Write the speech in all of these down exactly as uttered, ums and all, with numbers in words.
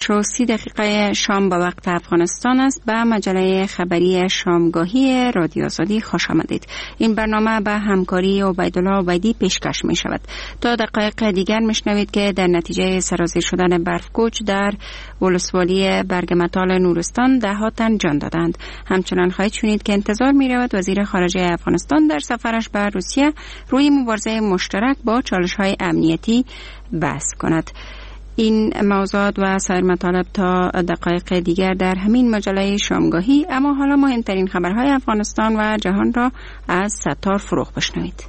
شش و سی دقیقه شام به وقت افغانستان است. به مجله خبری شامگاهی رادیو آزادی خوش آمدید. این برنامه به همکاری عبیدالله عبیدی پیشکش می شود. تا دقایق دیگر می شنوید که در نتیجه سرازیر شدن برفکوچ در ولسوالی برگمتال نورستان ده ها تن جان دادند. همچنان خواهید شنید که انتظار می رود وزیر خارجه افغانستان در سفرش به روسیه روی مبارزه مشترک با چالش های امنیتی بحث کند. این موضوعات و سایر مطالب تا دقایق دیگر در همین مجله شامگاهی. اما حالا مهمترین خبرهای افغانستان و جهان را از ستار فروغ بشنوید.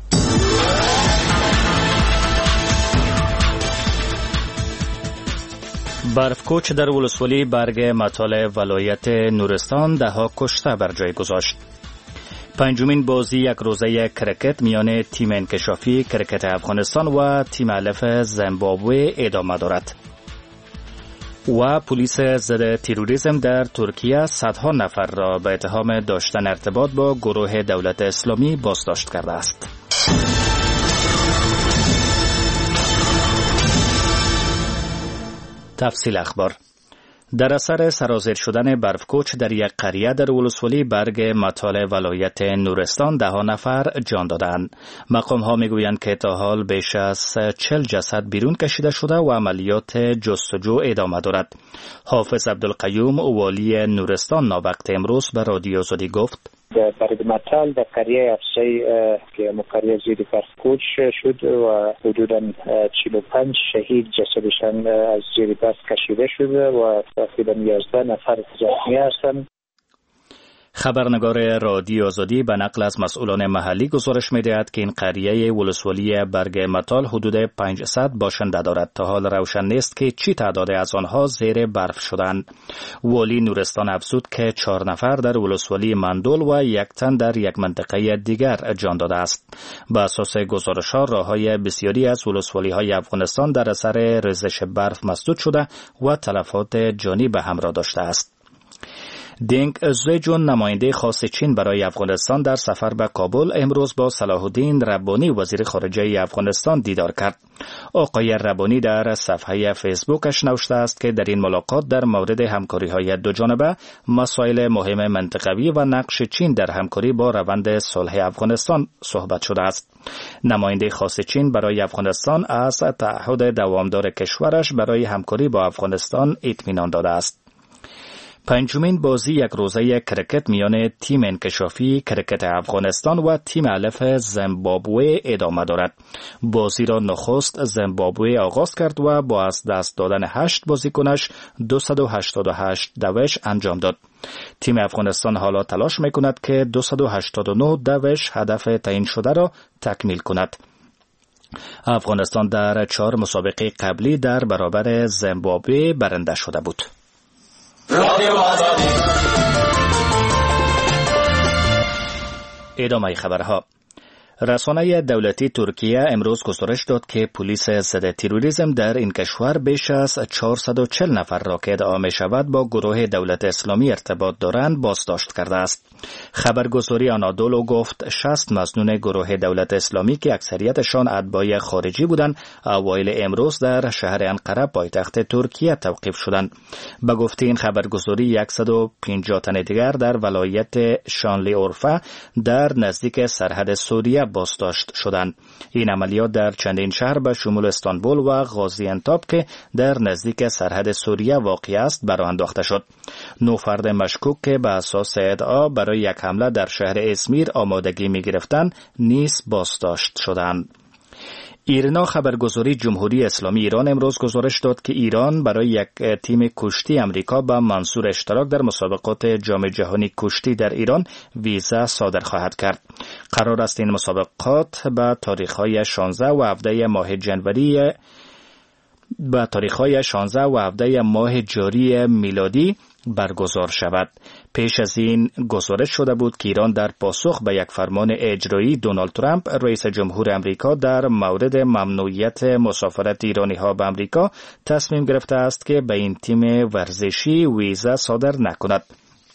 برفکوچ در ولسوالی برگ متال ولایت نورستان ده ها کشته بر جای گذاشت. پنجمین بازی یک روزه کرکت میان تیم انکشافی کرکت افغانستان و تیم الف زیمبابوه ادامه دارد. و پلیس ضد تروریسم در ترکیه صدها نفر را به اتهام داشتن ارتباط با گروه دولت اسلامی بازداشت کرده است. تفصیل اخبار. در اثر سرازیر شدن برفکوچ در یک قریه در ولسوالی برگ متال ولایت نورستان ده ها نفر جان دادند. مقام ها میگویند که تا حال بیش از چهل جسد بیرون کشیده شده و عملیات جستجو ادامه دارد. حافظ عبدالقیوم والی نورستان ناوقت امروز به رادیو آزادی گفت: در برگ متال در قریه افسای که مقریه زیر برفکوچ شد و حدوداً چهل و پنج شهید جسدشان از زیر برف کشیده شده و تقریباً یازده نفر زخمی هستند. خبرنگار رادیو آزادی به نقل از مسئولان محلی گزارش می‌دهد که این قریه ولسوالی برگ متال حدود پانصد باشنده دارد. تا حال روشن نیست که چی تعداد از آنها زیر برف شدند. والی نورستان افزود که چهار نفر در ولسوالی مندول و یک تن در یک منطقه دیگر جان داده است. به اساس گزارش‌ها راه‌های بسیاری از ولسوالی‌های افغانستان در اثر ریزش برف مسدود شده و تلفات جانی به همراه داشته است. دینگ زویجون نماینده خاص چین برای افغانستان در سفر به کابل امروز با صلاح الدین ربانی وزیر خارجه افغانستان دیدار کرد. آقای ربانی در صفحه فیسبوکش نوشته است که در این ملاقات در مورد همکاری‌های دو جانبه، مسائل مهم منطقوی و نقش چین در همکاری با روند صلح افغانستان صحبت شده است. نماینده خاص چین برای افغانستان از تعهد دوامدار کشورش برای همکاری با افغانستان اطمینان داده است. پنجمین بازی یک روزه کرکت میان تیم انکشافی کرکت افغانستان و تیم الف زیمبابوه ادامه دارد. بازی را نخست زیمبابوه آغاز کرد و با از دست دادن هشت بازیکنش دویست و هشتاد و هشت دوش انجام داد. تیم افغانستان حالا تلاش میکند که دویست و هشتاد و نه دوش هدف تعیین شده را تکمیل کند. افغانستان در چهار مسابقه قبلی در برابر زیمبابوه برنده شده بود. ادامه خبرها. رسانه دولتی ترکیه امروز گزارش داد که پلیس ضد تروریسم در این کشور بیش از چهارصد و چهل نفر را که ادعا می شود با گروه دولت اسلامی ارتباط دارند بازداشت کرده است. خبرگزاری آنادولو گفت شصت مظنون گروه دولت اسلامی که اکثریتشان اتباع خارجی بودند اوایل امروز در شهر انقره پایتخت ترکیه توقیف شدند. به گفته این خبرگزاری صد و پنجاه تن دیگر در ولایت شانلیورفه در نزدیک سرحد سوریه بازداشت شدند. این عملیات در چندین شهر به شمول استانبول و غازیانتاب که در نزدیک سرحد سوریه واقع است برآ انداخته شد. نه فرد مشکوک که به اساس ادعا برای یک حمله در شهر ازمیر آمادگی می گرفتند نیز بازداشت شدند. ایرنا خبرگزاری جمهوری اسلامی ایران امروز گزارش داد که ایران برای یک تیم کشتی امریکا به منظور اشتراک در مسابقات جام جهانی کشتی در ایران ویزا صادر خواهد کرد. قرار است این مسابقات به تاریخ‌های شانزده و هفده ماه جنوری به تاریخ‌های شانزده و هفده ماه جاری میلادی برگزار شود. پیش از این گزارش شده بود که ایران در پاسخ به یک فرمان اجرایی دونالد ترامپ رئیس جمهور امریکا در مورد ممنوعیت مسافرت ایرانی‌ها به امریکا تصمیم گرفته است که به این تیم ورزشی ویزا صادر نکند.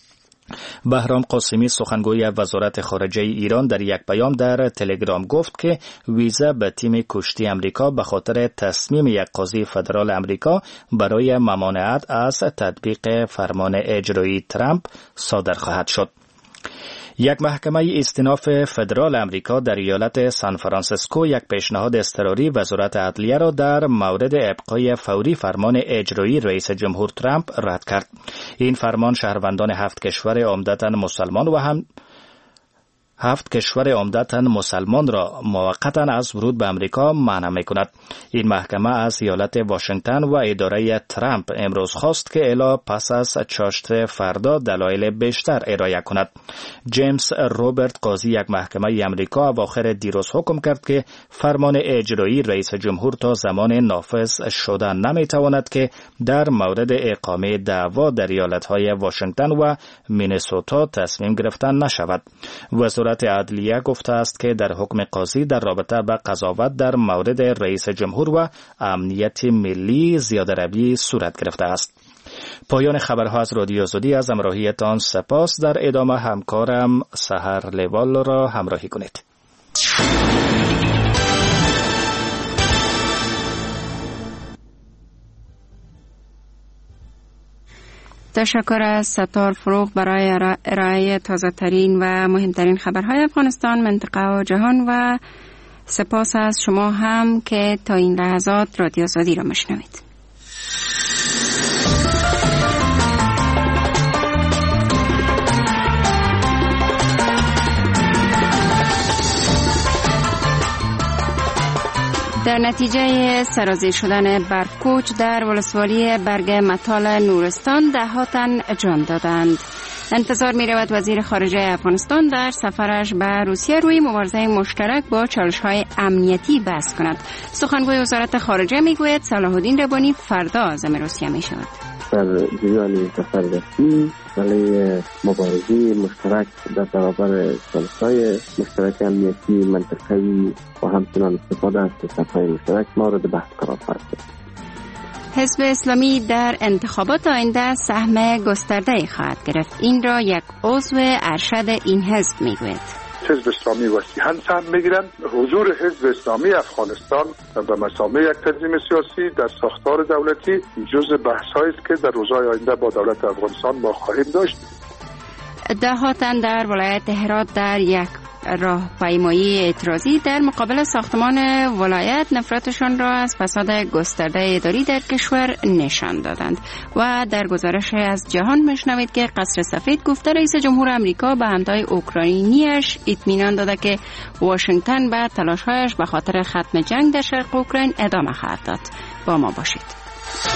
بهرام قاسمی سخنگوی وزارت خارجه ایران در یک پیام در تلگرام گفت که ویزا به تیم کشتی امریکا به خاطر تصمیم یک قاضی فدرال امریکا برای ممانعت از تطبیق فرمان اجرایی ترامپ صادر خواهد شد. یک محکمه استیناف فدرال امریکا در ایالت سان فرانسیسکو یک پیشنهاد اضطراری وزارت عدلیه را در مورد ابقای فوری فرمان اجرایی رئیس جمهور ترامپ رد کرد. این فرمان شهروندان هفت کشور عمدتاً مسلمان و هم هفت کشور عمدتاً مسلمان را موقتاً از ورود به امریکا منع می‌کند. این محکمه از ایالت واشنگتن و اداره ترامپ امروز خواست که الی پس از چاشت فردا دلایل بیشتر ارائه کند. جیمز روبرت قاضی یک محکمه امریکا اواخر دیروز حکم کرد که فرمان اجرایی رئیس جمهور تا زمان نافذ شدن نمی‌تواند که در مورد اقامه دعوا در ایالت‌های واشنگتن و مینسوتا تصمیم گرفتن نشود. وزارت عدلیه گفته است که در حکم قاضی در رابطه با قضاوت در مورد رئیس جمهور و امنیت ملی زیاده‌روی صورت گرفته است. پایان خبرها از رادیو آزادی. از همراهیتان سپاس. در ادامه همکارم سحر لیوال را همراهی کنید. تشکر از ستار فروغ برای ارائه تازه ترین و مهمترین خبرهای افغانستان، منطقه و جهان و سپاس از شما هم که تا این لحظات رادیو آزادی را مشنوید. در نتیجه سرازیر شدن برفکوچ در ولسوالی برگ متال نورستان ده تن جان دادند. انتظار می رود وزیر خارجه افغانستان در سفرش به روسیه روی مبارزه مشترک با چالش‌های امنیتی بحث کند. سخنگوی وزارت خارجه می گوید صلاح الدین ربانی فردا عازم روسیه می شود. در جریان سفر رسمی برای مبارزه مشترک در برابر چالش‌های مشترک امنیتی منطقه‌ای و همچنان استفاده از سفرهای مشترک مورد بحث قرار خواهد گرفت. حزب اسلامی در انتخابات آینده سهم گسترده‌ای خواهد گرفت. این را یک عضو ارشد این حزب میگوید. حزب اسلامی وسیعاً سهم میگیرند. حضور حزب اسلامی افغانستان به مسامع یک تنظیم سیاسی در ساختار دولتی جزء بحث‌هایی است که در روزهای آینده با دولت افغانستان ما خواهیم داشت. ده تن در ولایت هرات در یک راهپیمایی اعتراضی در مقابل ساختمان ولایت نفرتشان را از فساد گسترده اداری در کشور نشان دادند. و در گزارش از جهان میشنوید که قصر سفید گفته رئیس جمهور آمریکا به همتای اوکراینیش اطمینان داده که واشنگتن به تلاش‌هایش به خاطر ختم جنگ در شرق اوکراین ادامه خواهد داد. با ما باشید.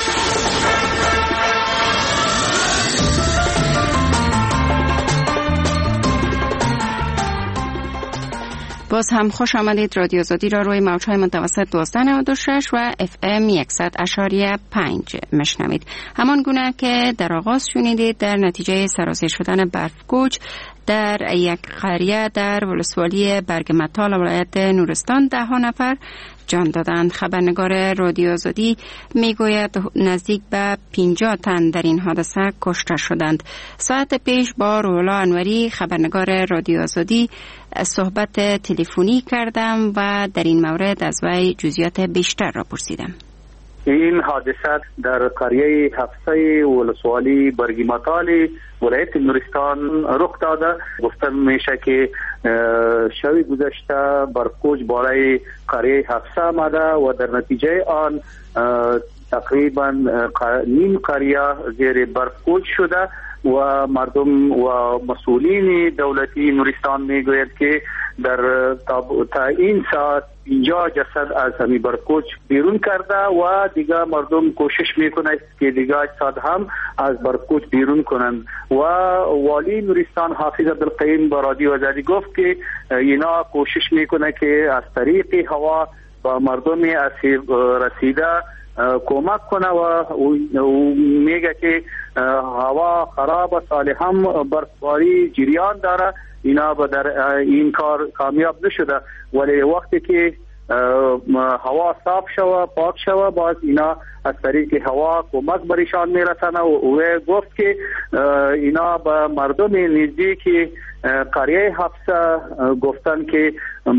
باز هم خوش آمدید. رادیو آزادی را روی موج‌های متوسط دوازده نود و شش و اف ام صد اشاریه پنج مشنوید. همان گونه که در آغاز شنیدید در نتیجه سرازیر شدن برفکوچ در یک قریه در ولسوالی برگ متال ولایت نورستان ده ها نفر جان دادند. خبرنگار رادیو آزادی میگوید نزدیک به پنجاه تن در این حادثه کشته شدند. ساعت پیش با روح‌الله انوری خبرنگار رادیو آزادی صحبت تلفنی کردم و در این مورد از وی جزئیات بیشتر را پرسیدم. این حادثه در قریه هفته ولسوالی برگ متال ولایت نورستان رخ داده. گفته میشه که شب گذشته برفکوچ بالای قریه هفته آمده و در نتیجه آن تقریبا نیم قریه زیر برفکوچ شده و مردم و مسئولین دولتی نورستان میگوید که در تا این ساعت پنجاه جسد از همین برفکوچ بیرون کرده و دیگه مردم کوشش میکنه که دیگه اجساد هم از برفکوچ بیرون کنند. و والی نورستان حافظ عبدالقیوم با رادیو آزادی گفت که اینا کوشش میکنه که از طریق هوا با مردم اسیب رسیده کمک کنه و میگه که هوا خراب است، حالی هم برفباری جریان داره، اینا با در این کار کامیاب نشده. ولی وقتی که هوا صاف شوه، پاک شوه، باز اینا از طریق هوا کمک برشان میرسنه و او گفت که اینا به مردم نزدیک قریه حفصه گفتن که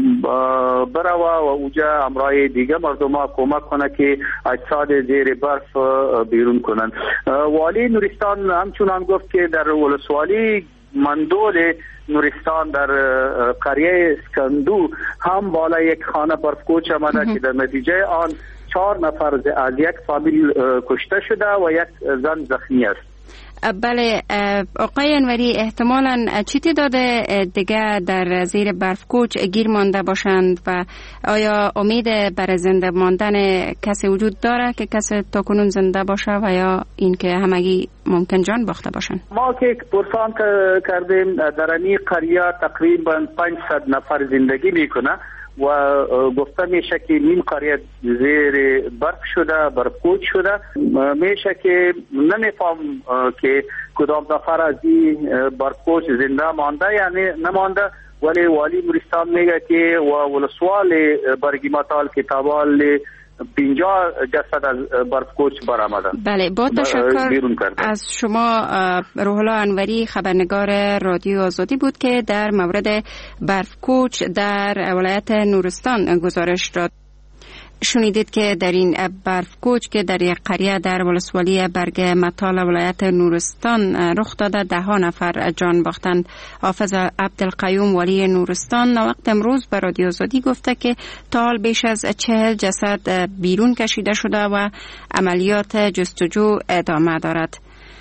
بروا و اوجا امرای دیگه مردم ها کمک کنه که اجساد زیر برف بیرون کنن. والی نورستان همچنان گفت که در ولسوالی مندول نورستان در قریه اسکندو هم بالا یک خانه برفکوچ آمده که در نتیجه آن چهار نفر از یک فامیل کشته شده و یک زن زخمی است. بله آقای انوری، احتمالاً چی تعداد دیگه در زیر برفکوچ گیر مانده باشند و آیا امید بر زنده ماندن کسی وجود داره که کسی تاکنون زنده باشه و یا اینکه همگی ممکن جان باخته باشند؟ ما که پرسان کردیم در این قریه تقریبا پانصد نفر زندگی میکنه و گفته میشه که نیم قریه زیر برف شده، برفکوچ شده. میشه که نمیفهم که کدام نفر از این برفکوچ زنده مانده یا نمانده، ولی والی نورستان میگه که و ولسوال برگیمتال که تابال پنجاه جسد از برفکوچ برآمده. بله، با تشکر از شما. روح الله انوری، خبرنگار رادیو آزادی بود که در مورد برفکوچ در ولایت نورستان گزارش داد. شنیدید که در این برفکوچ که در یک قریه در ولسوالی برگ متال ولایت نورستان رخ داده ده ها نفر جان باختند. حافظ عبدالقیوم والی نورستان وقت امروز به رادیو آزادی گفته که تا حال بیش از چهل جسد بیرون کشیده شده و عملیات جستجو ادامه دارد.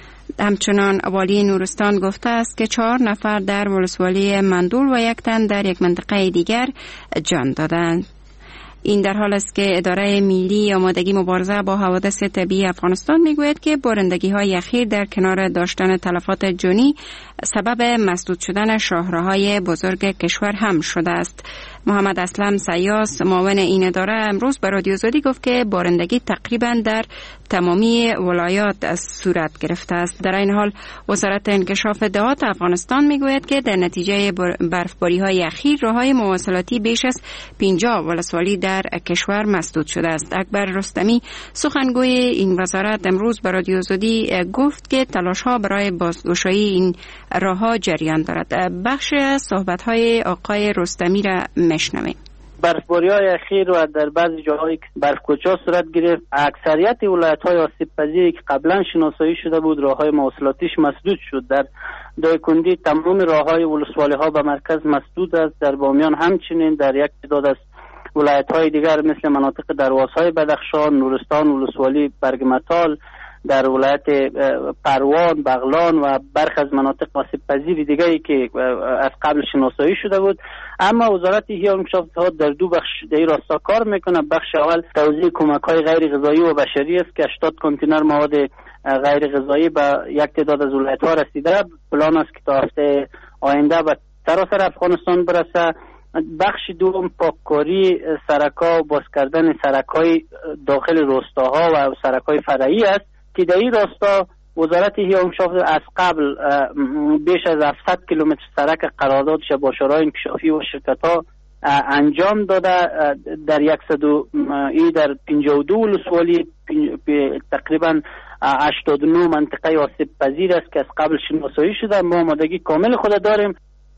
همچنان والی نورستان گفته است که چهار نفر در ولسوالی مندول و یک تن در یک منطقه دیگر جان دادند. این در حال است که اداره ملی آمادگی مبارزه با حوادث طبیعی افغانستان میگوید که بارندگی های اخیر در کنار داشتن تلفات جانی سبب مسدود شدن شاهراهای بزرگ کشور هم شده است. محمد اسلم سیاس، معاون این اداره، امروز به رادیو آزادی گفت که بارندگی تقریبا در تمامی ولایات صورت گرفته است. در این حال وزارت انکشاف دهات افغانستان میگوید که در نتیجه برفباری های اخیر راههای مواصلاتی بیش از پنجاه ولسوالی در کشور مسدود شده است. اکبر رستمی، سخنگوی این وزارت، امروز به رادیو آزادی گفت که تلاش ها برای بازگشایی این راهها جریان دارد. بخش از صحبت های آقای رستمی را میشنویم. برفباری های اخیر و در بعضی جاهایی که برفکوچ‌ها صورت گرفت، اکثریت ولایت های آسیب پذیری که قبلا شناسایی شده بود راه های مواصلاتیش مسدود شد. در دایکندی تمام راه های ولسوالی ها به مرکز مسدود است. در بامیان همچنین. در یک تعداد از ولایت های دیگر مثل مناطق درواز های بدخشان، نورستان، ولسوالی برگمتال، در ولایت پروان، بغلان و برخی از مناطق آسیب پذیر دیگری که از قبل شناسایی شده بود. اما وزارت احیا و انکشاف دهات در دو بخش در این راستا کار میکنه. بخش اول توزیع کمک های غیر غذایی و بشری است که هشتاد کنتینر مواد غیر غذایی به یک تعداد از ولایت ها رسیده. پلان است که تا هفته آینده به سراسر افغانستان برسه. بخش دوم پاککاری سرک‌ها و باز کردن سرک‌های داخل روستاها و سرک‌های فرعی است که در این راستا وزارت احیا و انکشاف از قبل بیش از هفتصد کیلومتر سرک قراردادش با شورای انکشافی و شرکت‌ها انجام داده. در صد ای در پنجاه و دو ولسوالی تقریبا هشتاد و نه منطقه آسیب پذیر است که از قبل شناسایی شده. ما آمادگی کامل خود داریم.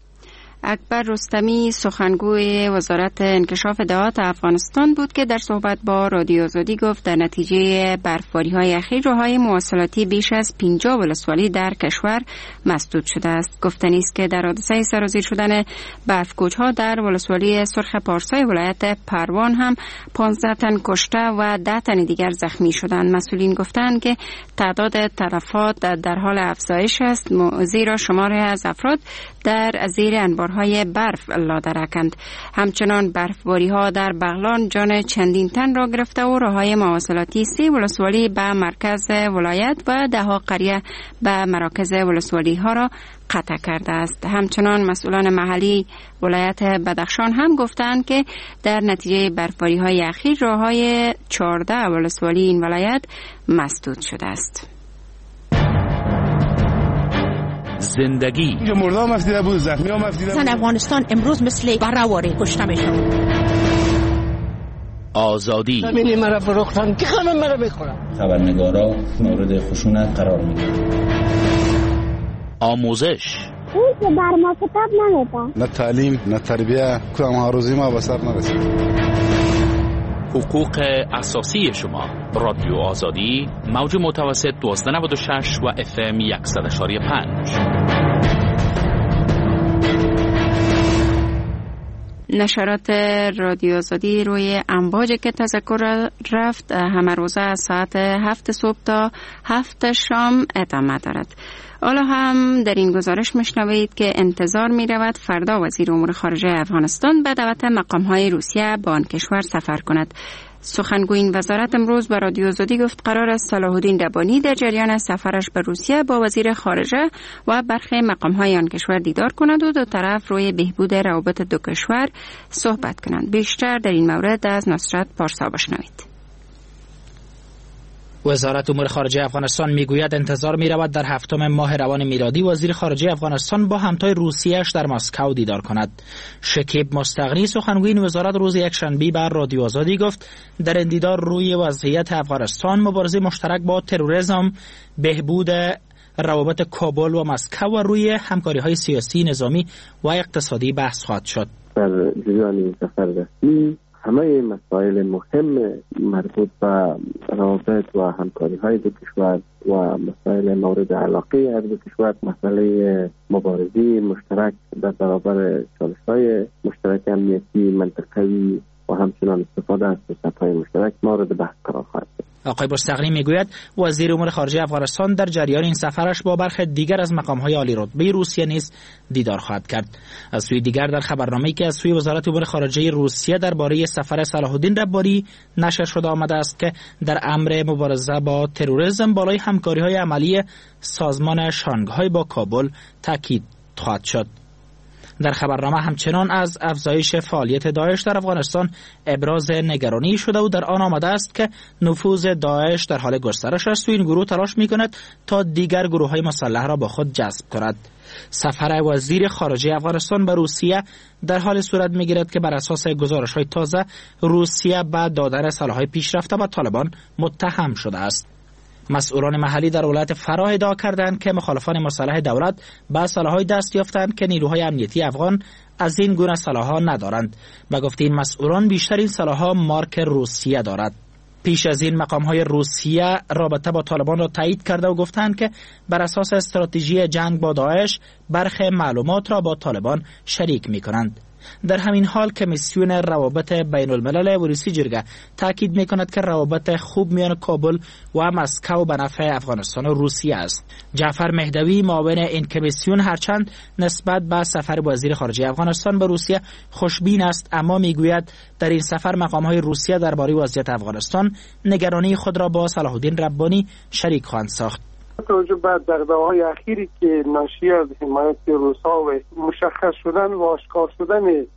اکبر رستمی، سخنگوی وزارت انکشاف دهات افغانستان بود که در صحبت با رادیو آزادی گفت در نتیجه برفباری های اخیر راههای مواصلاتی بیش از پنجاه ولسوالی در کشور مسدود شده است. گفتنی است که در حادثه سرازیر شدن برفکوچ ها در ولسوالی سرخ پارسای ولایت پروان هم پانزده تن کشته و ده تن دیگر زخمی شدند. مسئولین گفتند که تعداد تلفات در حال افزایش است، زیرا شماری از افراد در زیر انبارهای برف لادرکند. همچنان برفباری ها در بغلان جان چندین تن را گرفته و راههای مواصلاتی سه ولسوالی به مرکز ولایت و ده ها قریه به مراکز ولسوالی ها را قطع کرده است. همچنان مسئولان محلی ولایت بدخشان هم گفتند که در نتیجه برفباری های اخیر راههای چهارده ولسوالی این ولایت مسدود شده است. زندگی اینجا مرده ها مفدیده بود، زخمی ها مفدیده بود. زن افغانستان امروز مثل برهواره کشته میشن. آزادی. زمین مرا فروختن که خانم مرا بخورم. خبرنگارا مورد خشونت قرار میگیرن. آموزش. اون که بر ما کتاب نمیده. نه تعلیم نه تربیه کدام آرزوی ما به سر نرسید. حقوق اساسی شما. رادیو آزادی موج متوسط دوازده نود و شش و اف ام صد و پنج. نشرات رادیو آزادی روی امواج که تذکر رفت همه روزه از ساعت هفت صبح تا هفت شام ادامه دارد. حالا هم در این گزارش میشنوید که انتظار می رود فردا وزیر امور خارجه افغانستان به دعوت مقام‌های روسیه به آن کشور سفر کند. سخنگوی این وزارت امروز به رادیو آزادی گفت قرار است صلاح الدین ربانی در جریان سفرش به روسیه با وزیر خارجه و برخی مقام‌های آن کشور دیدار کند و دو طرف روی بهبود روابط دو کشور صحبت کنند. بیشتر در این مورد از نصرت پارسا بشنوید. وزارت امور خارجه افغانستان میگوید انتظار می‌رود در هفتم ماه روان میلادی وزیر خارجه افغانستان با همتای روسیه‌اش در مسکو دیدار کند. شکیب مستغنی سخنگوی این وزارت روز یکشنبه بر رادیو آزادی گفت در این دیدار روی وضعیت افغانستان، مبارزه مشترک با تروریسم، بهبود روابط کابل و مسکو و روی همکاری‌های سیاسی، نظامی و اقتصادی بحث خواهد شد. در جریان این سفر رسمی همه مسائل مهم مربوط به روابط و همکاری های دو کشور و مسائل مورد علاقه از دو کشور، مسئله مبارزه مشترک در برابر چالش های مشترک امنیتی منطقوی و همچنان استفاده از فرصت‌های مشترک مورد بحث قرار خواهد گرفت. آقای مستغنی میگوید وزیر امور خارجه افغانستان در جریان این سفرش با برخی دیگر از مقام‌های عالی رتبه روسیه نیز دیدار خواهد کرد. از سوی دیگر در خبرنامه‌ای که از سوی وزارت امور خارجه روسیه درباره سفر صلاح الدین ربانی نشر شده آمده است که در امر مبارزه با تروریسم بالای همکاری‌های عملی سازمان شانگهای با کابل تاکید خواهد شد. در خبرنامه همچنان از افزایش فعالیت داعش در افغانستان ابراز نگرانی شده و در آن آمده است که نفوذ داعش در حال گسترش است و این گروه تلاش می‌کند تا دیگر گروه‌های مسلح را با خود جذب کند. سفر وزیر خارجه افغانستان به روسیه در حال صورت می‌گیرد که بر اساس گزارش‌های تازه روسیه به دادن سلاح‌های پیشرفته به طالبان متهم شده است. مسئولان محلی در ولایت فراه ادعا کردند که مخالفان مسلح دولت به سلاح‌های دست یافتند که نیروهای امنیتی افغان از این گونه سلاح‌ها ندارند. به گفته این مسئولان بیشتر این سلاح‌ها مارک روسیه دارد. پیش از این مقام‌های روسیه رابطه با طالبان را تایید کرده و گفتند که بر اساس استراتژی جنگ با داعش برخی معلومات را با طالبان شریک می‌کنند. در همین حال کمیسیون روابط بین الملل روسی جرگه تاکید می‌کند که روابط خوب میان کابل و مسکو به نفع افغانستان و روسیه است. جعفر مهدوی معاون این کمیسیون هرچند نسبت به سفر وزیر خارجه افغانستان به روسیه خوشبین است، اما میگوید در این سفر مقام‌های روسیه درباره وضعیت افغانستان نگرانی خود را با صلاح الدین ربانی شریک خواهند ساخت. توجه به دغدغه‌های اخیری که ناشی از حمایت روس‌ها و مشخص شدن و آشکار شدن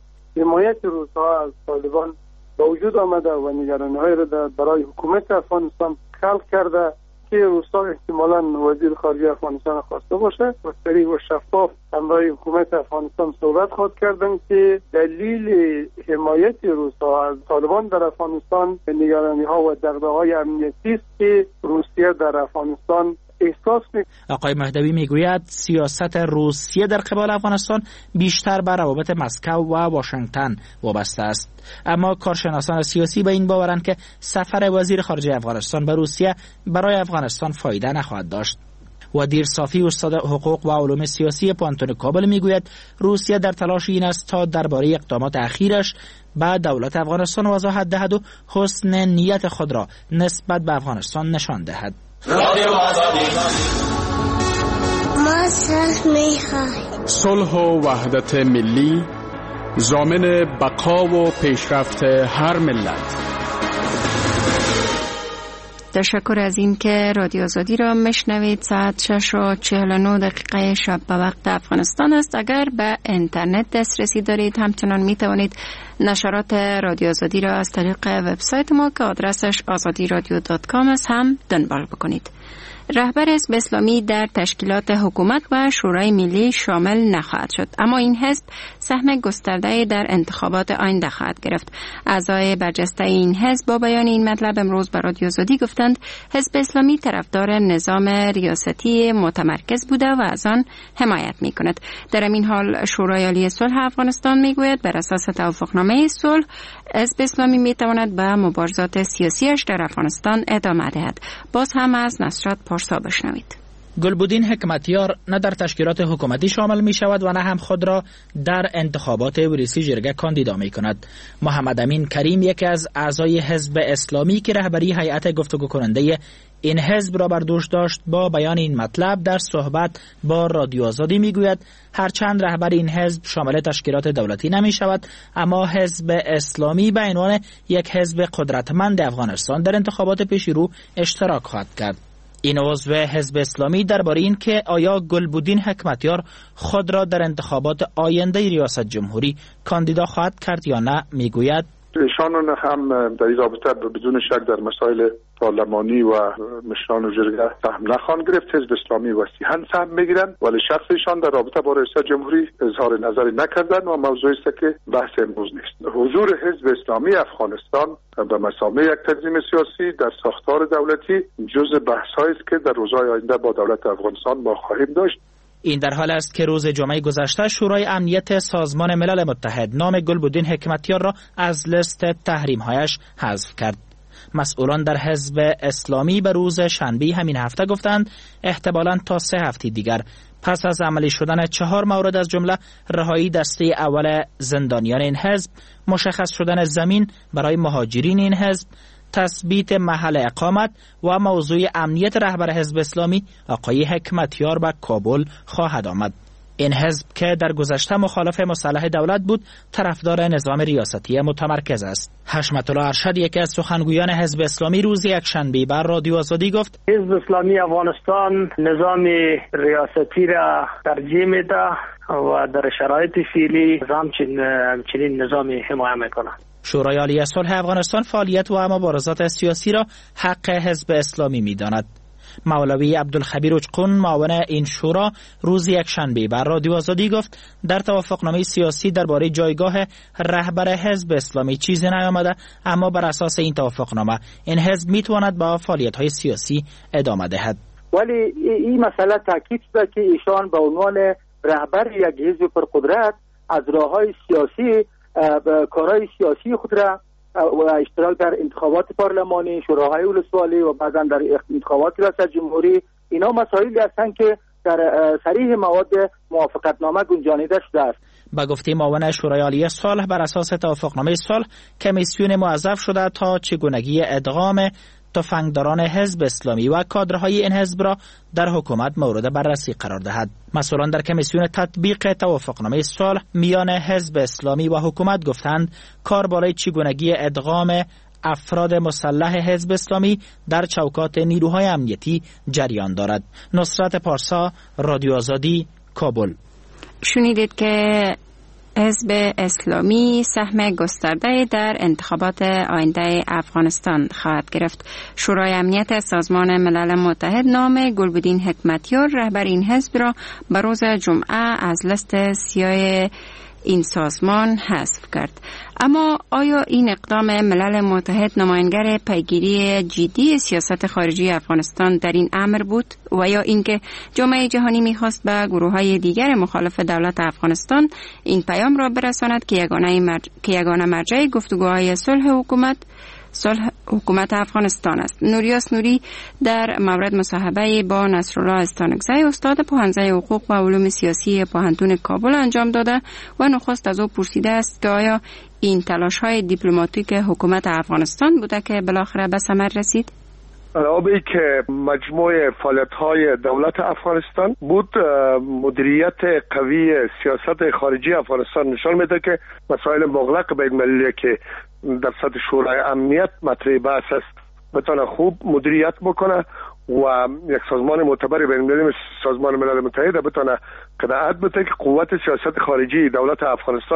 حمایت روس‌ها از طالبان به وجود آمده و نگرانی‌های را برای حکومت افغانستان خلق کرده که روس‌ها احتمالاً وزیر خارجه افغانستان خواسته باشه و صریح و شفاف همراه حکومت افغانستان صحبت خواهد کردن که دلیل حمایت روس‌ها از طالبان در افغانستان نگرانی‌ها و دغدغه‌های امنیتی است که روسیه در افغانستان احساس می... آقای مهدوی میگوید سیاست روسیه در قبال افغانستان بیشتر به روابط مسکو و واشنگتن وابسته است، اما کارشناسان سیاسی به این باورند که سفر وزیر خارجه افغانستان به روسیه برای افغانستان فایده نخواهد داشت. ودیر صافی استاد حقوق و علوم سیاسی پانتون کابل میگوید روسیه در تلاش این است تا درباره اقدامات اخیرش به دولت افغانستان وضاحت دهد و حسن نیت خود را نسبت به افغانستان نشان دهد. ما صلح می‌خواهیم. صلح و وحدت ملی ضامن بقا و پیشرفت هر ملت. تشکر از این که رادیو آزادی را میشنوید. ساعت شش و چهل و نه دقیقه شب به وقت افغانستان است. اگر به اینترنت دسترسی دارید همچنان می توانید نشرات رادیو آزادی را از طریق وبسایت ما که آدرسش آزادی رادیو دات کام است هم دنبال بکنید. رهبر حزب اسلامی در تشکیلات حکومت و شورای ملی شامل نخواهد شد، اما این حزب سهم گسترده در انتخابات آینده خواهد گرفت. اعضای برجسته این حزب با بیان این مطلب امروز به رادیو آزادی گفتند حزب اسلامی طرفدار نظام ریاستی متمرکز بوده و از آن حمایت می‌کند. در این حال شورای عالی صلح افغانستان میگوید بر اساس توافقنامه صلح حزب اسلامی میتواند به مبارزات سیاسیش در افغانستان ادامه دهد. باز هم از نصرت پارسا بشنوید. گلبدین حکمتیار نه در تشکیلات حکومتی شامل می شود و نه هم خود را در انتخابات ریاسی جرگه کاندیدا می کند. محمد امین کریم یکی از اعضای حزب اسلامی که رهبری هیئت گفتگو کننده این حزب را بر دوش داشت با بیان این مطلب در صحبت با رادیو آزادی می گوید هرچند رهبر این حزب شامل تشکیلات دولتی نمی شود، اما حزب اسلامی به عنوان یک حزب قدرتمند افغانستان در انتخابات پیش رو اشتراک خواهد کرد. این عضو حزب اسلامی درباره این که آیا گلبدین حکمتیار خود را در انتخابات آینده ریاست جمهوری کاندیدا خواهد کرد یا نه میگوید ایشان هم در این رابطه بدون شک در مسائل پارلمانی و مشران جرگه سهم نخواهند گرفت. حزب اسلامی وسیعاً سهم میگیرند، ولی شخص ایشان در رابطه با ریاست جمهوری اظهار نظری نکردند و موضوعی است که بحث امروز نیست. حضور حزب اسلامی افغانستان به مسامع یک تنظیم سیاسی در ساختار دولتی جزء بحث‌هایی است که در روزهای آینده با دولت افغانستان ما خواهیم داشت. این در حال است که روز جمعه گذشته شورای امنیت سازمان ملل متحد نام گلبدین حکمتیار را از لیست تحریم‌هایش حذف کرد. مسئولان در حزب اسلامی به روز شنبه همین هفته گفتند احتمالاً تا سه هفته دیگر پس از عملی شدن چهار مورد از جمله رهایی دسته اول زندانیان این حزب، مشخص شدن زمین برای مهاجرین این حزب، تثبیت محل اقامت و موضوع امنیت رهبر حزب اسلامی آقای حکمتیار به کابل خواهد آمد. این حزب که در گذشته مخالف مصالح دولت بود، طرفدار نظام ریاستی متمرکز است. حشمت الله ارشد یکی از سخنگویان حزب اسلامی روز یکشنبه بر رادیو آزادی گفت حزب اسلامی افغانستان نظام ریاستی را ترجیح میده و در شرایط فعلی همچنین نظامی حمایت میکنه. شورای عالی صلح افغانستان فعالیت و مبارزات سیاسی را حق حزب اسلامی می‌داند. مولوی عبدالخبیر اجقون معاون این شورا روز یکشنبه بر رادیو آزادی گفت در توافقنامه سیاسی درباره جایگاه رهبر حزب اسلامی چیزی نیامده، اما بر اساس این توافقنامه این حزب میتواند با فعالیت‌های سیاسی ادامه دهد. ولی این مسئله تاکید شده که ایشان به عنوان رهبر یک حزب پرقدرت از راه‌های سیاسی کارهای سیاسی خود را و اشتراک در انتخابات پارلمانی، شوراهای ولسوالی و بعضا در انتخابات ریاست جمهوری، اینا مسائلی هستند که در صریح مواد موافقتنامه گنجانیده شده است. با گفته معاون شورای عالی صلح بر اساس توافقنامه صلح کمیسیون موظف شده تا چگونگی ادغام تفنگداران حزب اسلامی و کادرهای این حزب را در حکومت مورد بررسی قرار دهد. مسئولان در کمیسیون تطبیق توافقنامه صلح میان حزب اسلامی و حکومت گفتند کار بالای چگونگی ادغام افراد مسلح حزب اسلامی در چوکات نیروهای امنیتی جریان دارد. نصرت پارسا، رادیو آزادی، کابل. شنیدید که حزب اسلامی سهم گسترده در انتخابات آینده افغانستان خواهد گرفت. شورای امنیت سازمان ملل متحد نام گلبدین حکمتیار رهبر این حزب را به روز جمعه از لیست سیاه این سازمان حذف کرد. اما آیا این اقدام ملل متحد نمایانگر پیگیری جدی سیاست خارجی افغانستان در این امر بود و یا اینکه جامعه جهانی می‌خواست به گروه‌های دیگر مخالف دولت افغانستان این پیام را برساند که یگانه مرج... که یگانه مرجع گفتگوهای صلح حکومت صلح حکومت افغانستان است. نوریاس نوری در مورد مصاحبه با نصرالله استانکزی استاد پوهنځی حقوق و علوم سیاسی پوهنتون کابل انجام داده و نخست از او پرسیده است که آیا این تلاش‌های دیپلماتیک حکومت افغانستان بوده که بالاخره به ثمر رسید؟ رابطه که مجموعه فعالیت‌های دولت افغانستان بود، مدیریت قوی سیاست خارجی افغانستان نشان میده که مسائل مغلق بین المللی که در سطح شورای امنیت مطرح بحث است بتونه خوب مدیریت بکنه و یک سازمان معتبر بین المللی مثل سازمان ملل متحد بتونه قناعت بده که قوت سیاست خارجی دولت افغانستان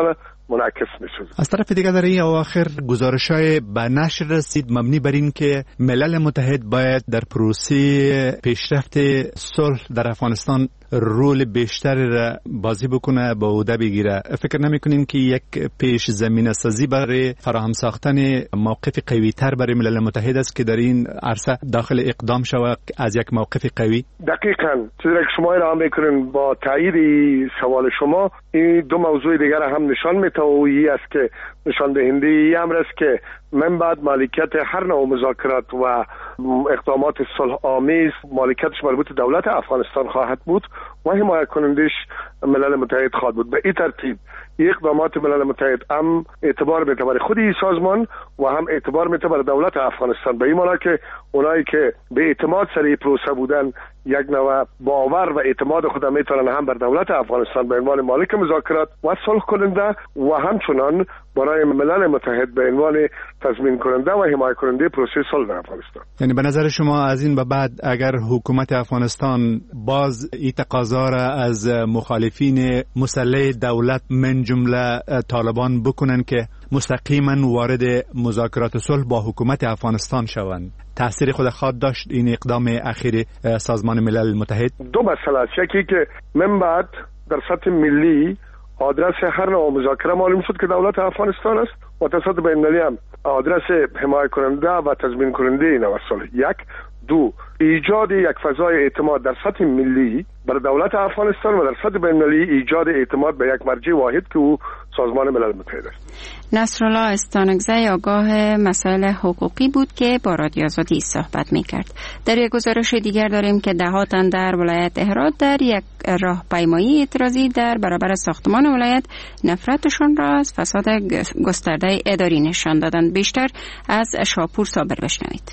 منعکس میشد. از طرف دیگه در این اواخر گزارش‌های به نشر رسید مبنی بر این که ملل متحد باید در پروسه پیشرفت صلح در افغانستان رول بیشتری را بازی بکنه، با عهده بگیره. فکر نمی‌کنین که یک پیش زمینه سازی برای فراهم ساختن موقف قوی تر برای ملل متحد است که در این عرصه داخل اقدام شود از یک موقف قوی؟ دقیقاً چیزی که شما ارائه میکنین با تایید سوال شما، این دو موضوع دیگر هم نشان میده و این است که نشان دهنده این امر است که من بعد مالکیت هر نوع مذاکرات و اقدامات صلح آمیز مالکیتش مربوط دولت افغانستان خواهد بود و حمایت کنندش ملل متحد خواهد بود. به این ترتیب اقدامات ملل متحد هم اعتبار میده برای خود این سازمان و هم اعتبار میده برای دولت افغانستان، به این معنی که اونایی که به اعتماد سر این پروسه بودن یک نوع باور و اعتماد خود میتونن هم بر دولت افغانستان به عنوان مالک مذاکرات و صلح کننده و همچنان برای ملل متحد به عنوان تضمین کننده و حمایت کننده پروسه صلح در افغانستان. یعنی به نظر شما از این به بعد اگر حکومت افغانستان باز این تقاضا را از مخالفین مسلح دولت من جمله طالبان بکنن که مستقیما وارد مذاکرات صلح با حکومت افغانستان شوند، تأثیر خود خواهد داشت این اقدام اخیر سازمان ملل متحد؟ دو مسئله است. یکی که من بعد در سطح ملی آدرس هر نوع مذاکره معلوم شد که دولت افغانستان است و در سطح بین‌المللی هم آدرس حمایت کننده و تضمین کننده این صلح. یک دو ایجاد یک فضای اعتماد در سطح ملی بر دولت افغانستان و در سطح بین‌المللی ایجاد اعتماد به یک مرجع واحد که او سازمان ملل متحد است. نصرالله استانکزی آگاه مسائل حقوقی بود که با رادیو آزادی صحبت میکرد. در یک گزارش دیگر داریم که دهها تن در ولایت هرات در یک راهپیمایی اعتراضی در برابر ساختمان ولایت نفرتشان را از فساد گسترده اداری نشان دادند. بیشتر از شاپور صابر بشنوید.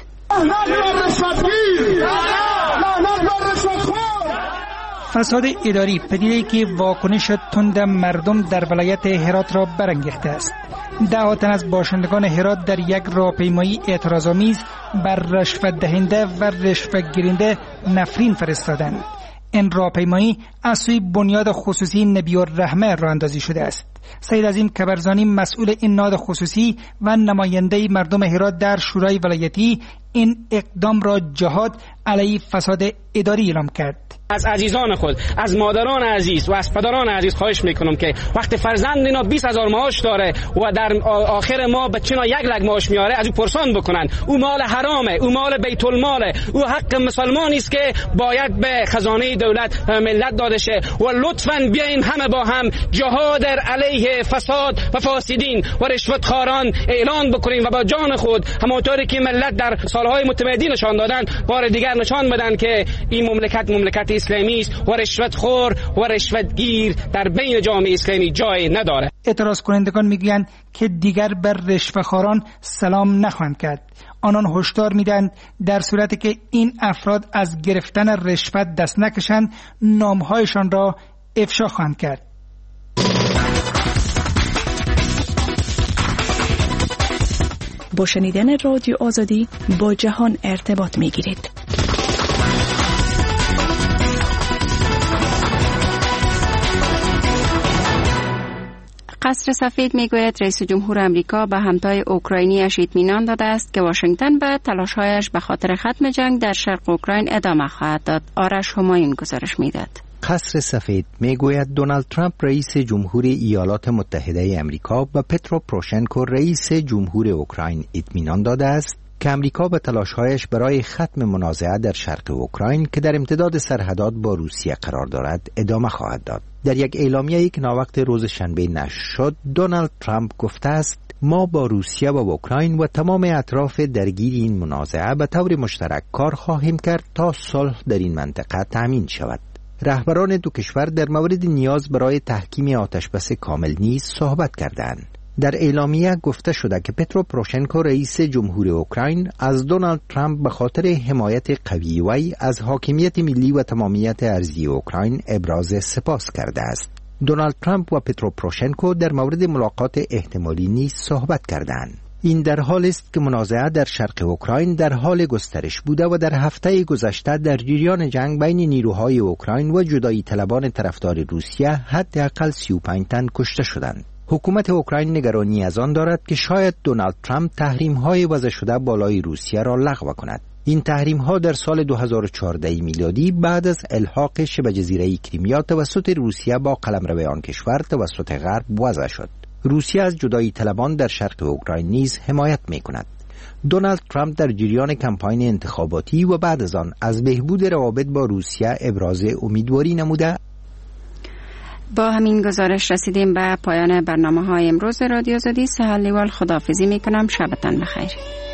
فساد اداری پدیده‌ای که واکنش تند مردم در ولایت هرات را برانگیخته است. ده تن از باشندگان هرات در یک راهپیمایی اعتراض‌آمیز بر رشوت دهنده و رشوت گیرنده نفرین فرستادند. این راهپیمایی از سوی بنیاد خصوصی نبی الرحمه راه اندازی شده است. سید عظیم کبرزانی مسئول این نهاد خصوصی و نماینده مردم هرات در شورای ولایتی این اقدام را جهاد علیه فساد اداری اعلام کرد. از عزیزان خود، از مادران عزیز و از پدران عزیز خواهش میکنم که وقتی فرزند اینا بیست هزار معاش داره و در آخر ما بچه‌نا یک لک معاش میاره، از او پرسان بکنن او مال حرامه، او مال بیت الماله، او حق مسلمانی است که باید به خزانه دولت ملت داده شه و لطفاً بیاین همه با هم جهاد علیه فساد و فاسدین و رشوتخواران اعلان بکنیم و با جان خود همونطوری که ملت در سالهای متمدی نشان دادن بار دیگر نشان بدن که این مملکت مملکت اسلامی است و رشوتخور و رشوتگیر در بین جامعه اسلامی جای نداره. اعتراض کنندگان میگویند که دیگر بر رشوه‌خواران سلام نخواهند کرد. آنان هشدار میدن در صورتی که این افراد از گرفتن رشوت دست نکشند نامهایشان را افشا خواهند کرد. با شنیدن رادیو آزادی با جهان ارتباط میگیرید. قصر سفید میگوید رئیس جمهور امریکا به همتای اوکراینیش اطمینان داده است که واشنگتن به تلاش‌هایش به خاطر ختم جنگ در شرق اوکراین ادامه خواهد داد. آرش همایون گزارش میداد. قصر سفید میگوید دونالد ترامپ رئیس جمهور ایالات متحده امریکا به پترو پروشنکو رئیس جمهور اوکراین اطمینان داده است که امریکا به تلاش‌هایش برای ختم منازعه در شرق اوکراین که در امتداد سرحدات با روسیه قرار دارد ادامه خواهد داد. در یک اعلامیه‌ای که ناوقت روز شنبه نشر شد، دونالد ترامپ گفته است ما با روسیه و اوکراین و تمام اطراف درگیر این منازعه به طور مشترک کار خواهیم کرد تا صلح در این منطقه تأمین شود. رهبران دو کشور در مورد نیاز برای تحکیم آتشبس کامل نیز صحبت کردند. در اعلامیه گفته شده که پترو پروشنکو رئیس جمهور اوکراین از دونالد ترامپ به خاطر حمایت قوی وی از حاکمیت ملی و تمامیت ارضی اوکراین ابراز سپاس کرده است. دونالد ترامپ و پترو پروشنکو در مورد ملاقات احتمالی نیز صحبت کردند. این در حالی است که منازعه در شرق اوکراین در حال گسترش بوده و در هفته گذشته در جریان جنگ بین نیروهای اوکراین و جدایی طلبان طرفدار روسیه حداقل سی و پنج تن کشته شدند. حکومت اوکراین نگرانی از آن دارد که شاید دونالد ترامپ تحریم‌های وضع شده بالای روسیه را لغو کند. این تحریم‌ها در سال دو هزار و چهارده میلادی بعد از الحاق شبه جزیره کریمیا توسط روسیه با قلمرو آن کشور توسط غرب وضع شد. روسیه از جدایی طلبان در شرق اوکراین نیز حمایت می‌کند. دونالد ترامپ در جریان کمپاین انتخاباتی و بعد از آن از بهبود روابط با روسیه ابراز امیدواری نموده. با همین گزارش رسیدیم به پایان برنامه های امروز رادیو آزادی. سهل لیوال خداحافظی میکنم. شبتان بخیر.